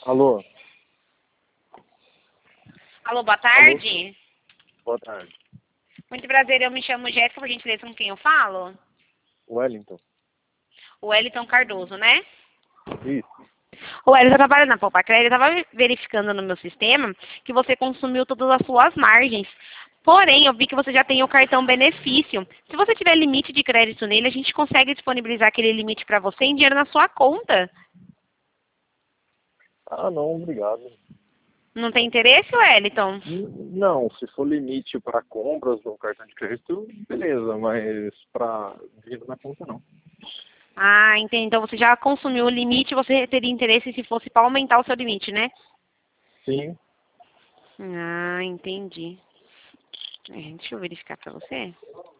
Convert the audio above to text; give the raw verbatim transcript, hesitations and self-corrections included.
Alô? Alô, boa tarde. Alô? Boa tarde. Muito prazer, eu me chamo Jéssica, por gentileza, com quem eu falo? Wellington. O Wellington Cardoso, né? Isso. O Wellington trabalha na Popacred, eu estava verificando no meu sistema que você consumiu todas as suas margens. Porém, eu vi que você já tem o cartão benefício. Se você tiver limite de crédito nele, a gente consegue disponibilizar aquele limite para você em dinheiro na sua conta. Ah, não, obrigado. Não tem interesse, Wellington? N- Não, se for limite para compras no cartão de crédito, beleza, mas para dinheiro na conta não. Ah, entendi. Então você já consumiu o limite, você teria interesse se fosse para aumentar o seu limite, né? Sim. Ah, entendi. É, deixa eu verificar para você.